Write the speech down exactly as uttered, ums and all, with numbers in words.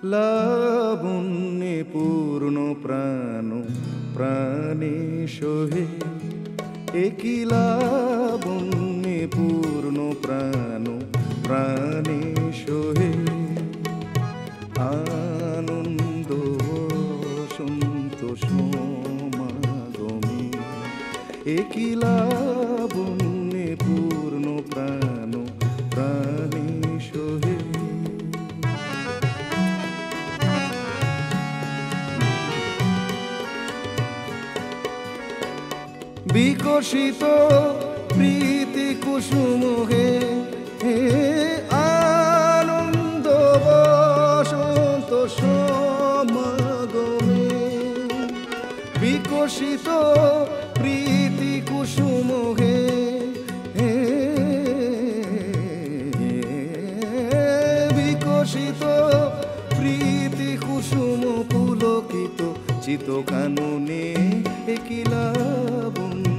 লাবণ্যে পূর্ণ প্রাণ প্রাণে সোহে, একই লাবণ্যে পূর্ণ প্রাণ প্রাণে সোহে। আনন্দ বসন্ত সমাগমে, একই লাবণ্যে পূর্ণ প্রাণ প্রাণে সোহে। বিকশিত প্রীতি কুসুম হে, হে আনন্দ বসন্ত সমাগমে। বিকশিত প্রীতি কুসুম হে, হে বিকশিত প্রীতি কুসুম পুলকিত চিত কাননে, একই লাবণ্য